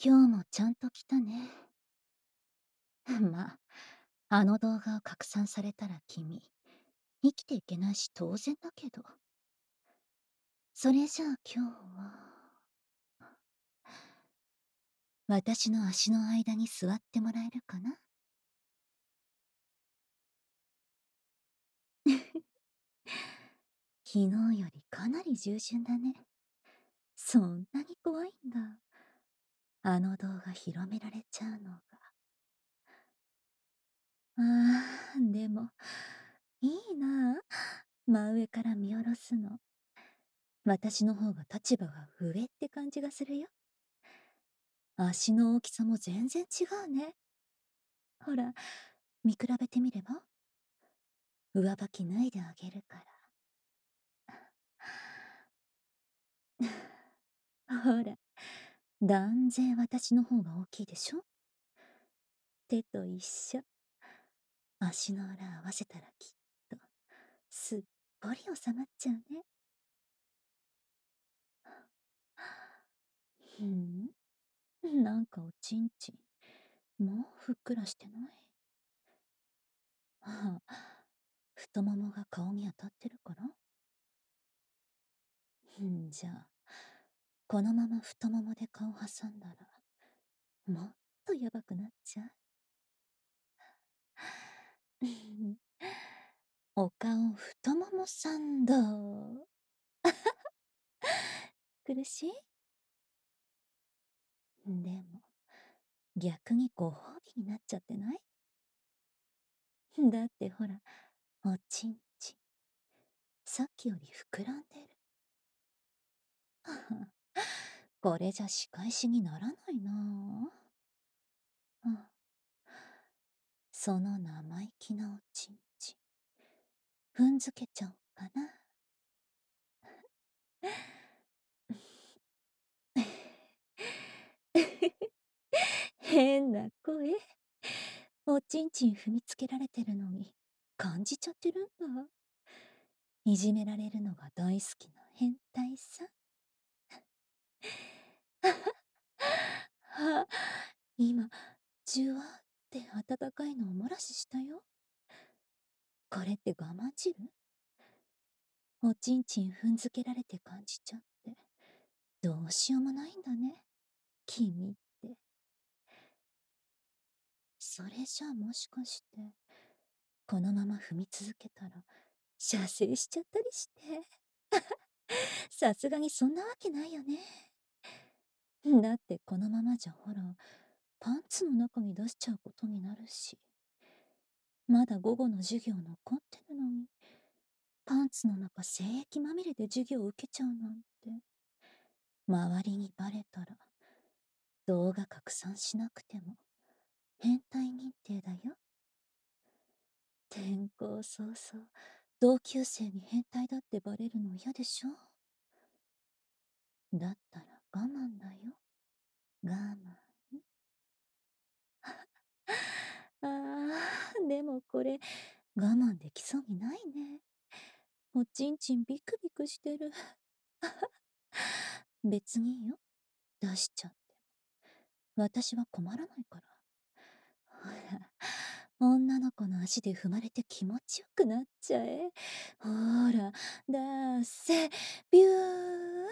今日もちゃんと来たね。まあ、あの動画を拡散されたら君、生きていけないし当然だけど。それじゃあ今日は、私の足の間に座ってもらえるかな？昨日よりかなり従順だね。そんなに怖いんだ。あの動画広められちゃうのが。でも、いいなあ。真上から見下ろすの。私の方が立場が上って感じがするよ。足の大きさも全然違うね。ほら、見比べてみれば？上履き脱いであげるから。ほら、断然私の方が大きいでしょ？手と一緒。足の裏合わせたらきっと、すっぽり収まっちゃうね。ふん、なんかおちんちん、もうふっくらしてない？太ももが顔に当たってるから？じゃあ、このまま太ももで顔挟んだら、もっとやばくなっちゃう。お顔太ももサンド。苦しい？でも、逆にご褒美になっちゃってない？だってほら、おちんちん、さっきより膨らんでる。これじゃ仕返しにならないなあ。その生意気なおちんちん、踏んづけちゃおうかな。変な声。おちんちん踏みつけられてるのに感じちゃってるんだ。いじめられるのが大好きな変態さ。あ、今、じゅわって温かいのを漏らししたよ。これって我慢汁？おちんちん踏んづけられて感じちゃって、どうしようもないんだね、君って。それじゃあもしかして、このまま踏み続けたら、射精しちゃったりして。さすがにそんなわけないよね。だってこのままじゃほら、パンツの中に出しちゃうことになるし。まだ午後の授業残ってるのに、パンツの中精液まみれで授業を受けちゃうなんて。周りにバレたら、動画拡散しなくても、変態認定だよ。転校早々、同級生に変態だってバレるの嫌でしょ？だったら我慢だよ。我慢。でもこれ、我慢できそうにないね。おちんちんビクビクしてる。別にいいよ。出しちゃって。私は困らないから。ほら、女の子の足で踏まれて気持ちよくなっちゃえ。ほら、出せ、ビュー。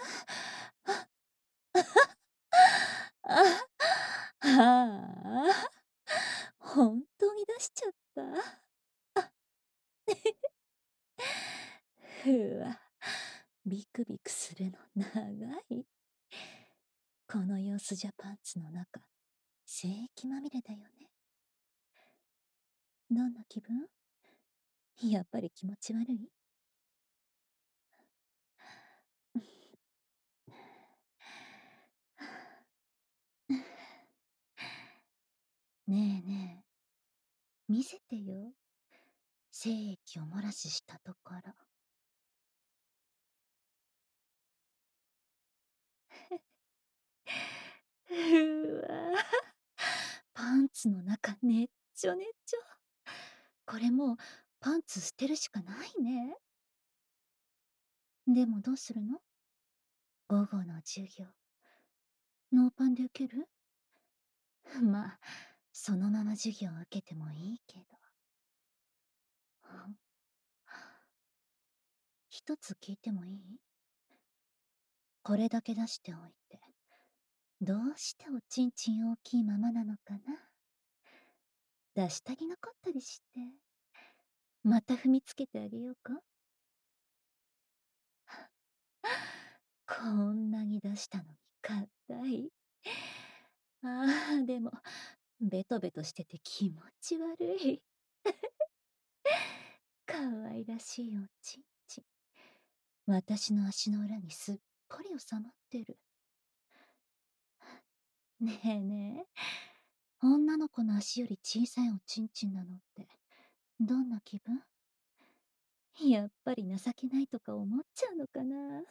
あ、あ本当に出しちゃった。ふわ、ビクビクするの長い。この様子じゃパンツの中、精液まみれだよね。どんな気分？やっぱり気持ち悪い？ねえねえ、見せてよ。精液を漏らししたところ。うわ、パンツの中ねっちょねっちょ。これもうパンツ捨てるしかないね。でもどうするの？午後の授業。ノーパンで受ける？ まあ、そのまま授業を受けてもいいけど。一つ聞いてもいい？これだけ出しておいて、どうしておちんちん大きいままなのかな？出し足りなかったりして。また踏みつけてあげようか？こんなに出したのに硬い。ああ、でも、ベトベトしてて気持ち悪い。かわいらしいおちんちん。私の足の裏にすっぽり収まってる。ねえねえ、女の子の足より小さいおちんちんなのって、どんな気分？やっぱり情けないとか思っちゃうのかな？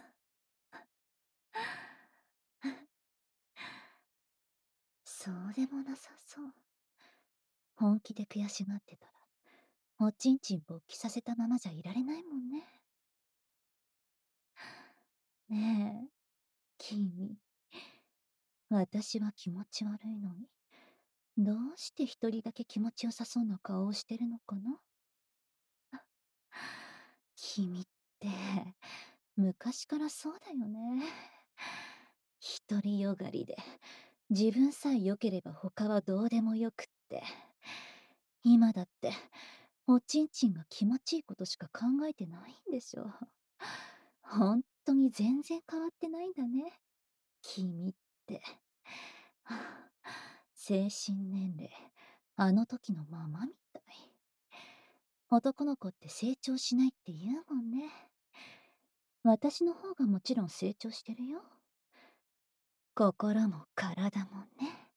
そうでもなさそう。本気で悔しがってたら、おちんちん勃起させたままじゃいられないもんね。ねえ、君。私は気持ち悪いのに、どうして一人だけ気持ちよさそうな顔をしてるのかな？君って、昔からそうだよね。独りよがりで、自分さえ良ければ他はどうでもよくって。今だって、おちんちんが気持ちいいことしか考えてないんでしょ。ほんとに全然変わってないんだね。君って。はあ、精神年齢、あの時のままみたい。男の子って成長しないって言うもんね。私の方がもちろん成長してるよ。心も体もね。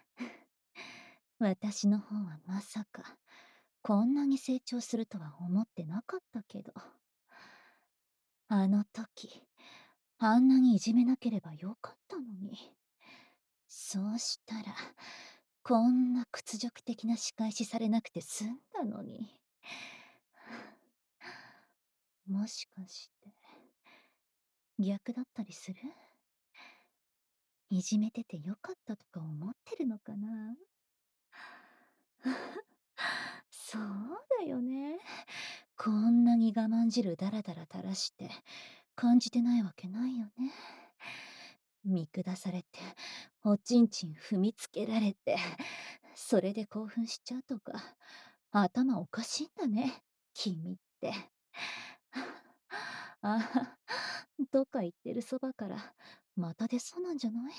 私の方はまさか、こんなに成長するとは思ってなかったけど。あの時、あんなにいじめなければよかったのに。そうしたら、こんな屈辱的な仕返しされなくて済んだのに。もしかして、逆だったりする？いじめててよかったとか思ってるのかな？そうだよね。こんなに我慢汁だらだら垂らして感じてないわけないよね。見下されて、おちんちん踏みつけられて、それで興奮しちゃうとか、頭おかしいんだね、君って。ああ、とか言ってるそばから、また出そうなんじゃない？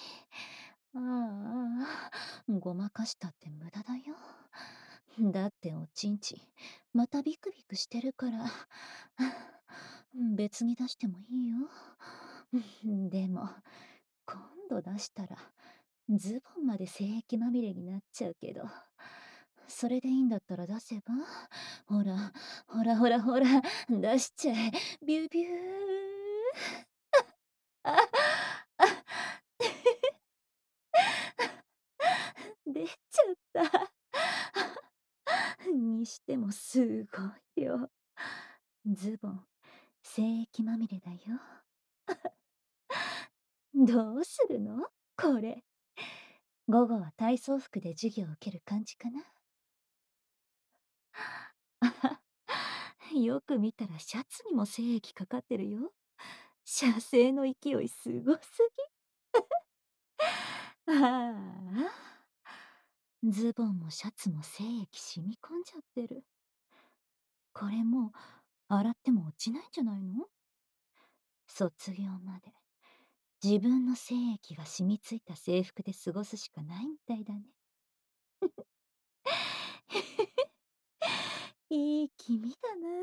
ああ、ごまかしたって無駄だよ。だっておちんちん、またビクビクしてるから。別に出してもいいよ。でも、今度出したら、ズボンまで精液まみれになっちゃうけど。それでいいんだったら出せば？ほら、ほらほらほら、出しちゃえ。ビュービュー。あ、あ、出ちゃった。にしてもすごい量。ズボン、精液まみれだよ。どうするのこれ？午後は体操服で授業を受ける感じかな？よく見たらシャツにも精液かかってるよ。射精の勢いすごすぎ。ああ。ズボンもシャツも精液染み込んじゃってる。これもう洗っても落ちないんじゃないの？卒業まで自分の精液が染みついた制服で過ごすしかないみたいだね。いい君だな